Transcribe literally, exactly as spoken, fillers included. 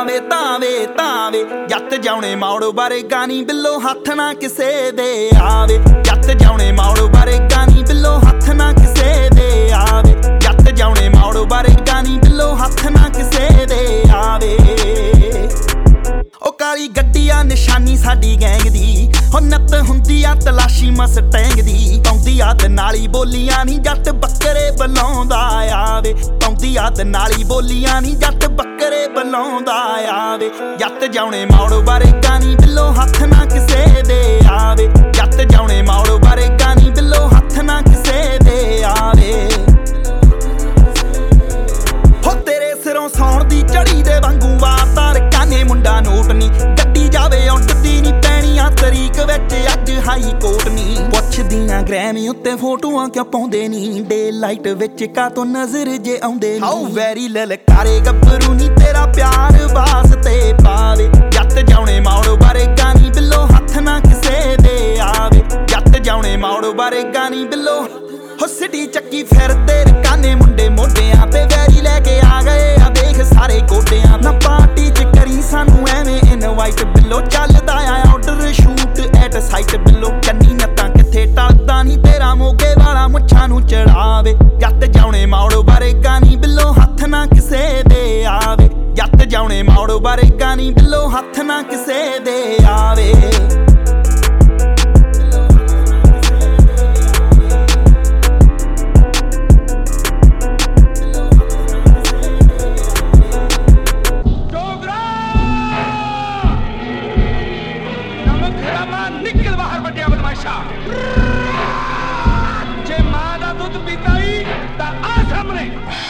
ਤਾਵੇ ਤਾਵੇ ਤਾਵੇ ਜੱਟ ਜਾਉਣੇ ਮੌੜ ਬਾਰੇ ਗਾਨੀ ਬਿੱਲੋ ਹੱਥ ਨਾ ਕਿਸੇ ਦੇ ਆਵੇ ਜੱਟ ਜਾਉਣੇ ਮੌੜ ਬਾਰੇ ਗਾਨੀ ਬਿੱਲੋ ਹੱਥ ਨਾ ਕਿਸੇ ਦੇ ਆਵੇ ਜੱਟ ਜਾਉਣੇ ਮੌੜ ਬਾਰੇ ਗਾਨੀ ਬਿੱਲੋ ਹੱਥ ਨਾ ਕਿਸੇ ਦੇ ਆਵੇ ਉਹ ਕਾਲੀ ਗੱਡੀ ਆ ਨਿਸ਼ਾਨੀ ਸਾਡੀ ਗੈਂਗ ਦੀ ਹੋ ਨੱਤ ਹੁੰਦੀ ਆ ਤਲਾਸ਼ੀ ਮਸਟੈਂਗ ਦੀ ਪਾਉਂਦੀ ਆ ਤੇ ਨਾਲੀ ਬੋਲੀਆਂ ਨੀ ਜੱਟ ਬੱਕਰੇ ਬੁਲਾਉਂਦਾ ਆਵੇ ਪਾਉਂਦੀ ਆ ਤੇ ਨਾਲੀ ਬੋਲੀਆਂ ਨੀ ਜੱਟ ਬੱਕਰੇ ਬੁਲਾਉਂਦਾ ਆਵੇ ਜੱਟ ਜਾਉਣੇ ਮੌੜ ਬਾਰੇ ਗਾਨੀ ਬਿੱਲੋ ਹੱਥ ਨਾ ਕਿਸੇ ਦੇ ਆਵੇ ਜੱਟ ਜਾਉਣੇ ਮੌੜ ਬਾਰੇ ਗਾਨੀ ਬਿੱਲੋ ਹੱਥ ਨਾ ਕਿਸੇ ਦੇ ਆਵੇ ਹੋ ਤੇਰੇ ਸਿਰੋਂ ਸੌਣ ਦੀ ਝੜੀ ਦੇ ਵਾਂਗੂ ਵਾਤਾਰ ਕਾਨੇ ਮੁੰਡਾ ਨੋਟ ਨੀ ਗੱਡੀ ਜਾਵੇ ਉੱਡਦੀ ਨੀ ਪੈਣੀਆਂ ਤਰੀਕ ਵਿੱਚ ਅੱਜ ਹਾਈ ਕੋਰਟ ਨੀ ਪੁੱਛਦੀਆਂ ਗ੍ਰੈਮੀ ਉੱਤੇ ਫੋਟੋਆਂ ਕਿਉਂ ਪਾਉਂਦੇ ਨੀ ਡੇ ਲਾਈਟ ਵਿੱਚ ਕਾਤੋਂ ਨਜ਼ਰ ਜੇ ਆਉਂਦੇ ਨੀ ਹਾਊ ਵੈਰੀ ਲਲਕਾਰੇ ਗੱਭਰੂ ਨੀ ਤੇਰਾ ਪਿਆਰ ਵਾਸਤੇ ਪਾਵੇ ਜੱਟ ਜਾਉਣੇ ਮੌੜ ਬਾਰੇ ਗਾਨੀ ਬਿੱਲੋ ਹੱਥ ਨਾ ਕਿਸੇ ਦੇ ਆਵੇ ਜੱਟ ਜਾਉਣੇ ਮੌੜ ਬਾਰੇ ਗਾਨੀ ਬਿੱਲੋ ਹੋ ਸਿਟੀ ਚੱਕੀ ਫਿਰਦੇ ਕਾਨੇ ਮੁੰਡੇ ਮੋਢਿਆਂ ਤੇ ਵੈਰੀ ਲੈ ਕੇ ਆ ਗਏ ਆ ਦੇਖ ਸਾਰੇ ਗੋਡਿਆਂ ਨਾ ਪਾਰਟੀ ਚ ਕਰੀ ਸਾਨੂੰ ਐਵੇਂ ਇਨਵਾਈਟ ਬਿੱਲੋ ਚੱਲਦਾ ਆ ਆਰਡਰ ਸ਼ੂਟ ਐਟ ਸਾਈਟ ਬਿੱਲੋ ਕੰਨੀ ਨੱਤਾਂ ਕਿੱਥੇ ਟਲਦਾ ਨੀ ਤੇਰਾ ਮੋਗੇ ਵਾਲਾ ਮੁੱਛਾਂ ਨੂੰ ਚੜਾਵੇ ਜੱਟ ਜਾਉਣੇ ਮੌੜ ਬਾਰੇ ਗਾਨੀ ਬਿੱਲੋ ਹੱਥ ਨਾ ਕਿਸੇ ਦੇ ਆਵੇ ਜੱਟ ਜਾਉਣੇ ਮੌੜ ਬਾਰੇ ਗਾਨੀ ਬਿੱਲੋ ਹੱਥ ਨਾ ਕਿਸੇ ਦੇ ਆਵੇ निकल बाहर बटिया बदमाशा जे मां दा दुध पीता ही ता आ सामने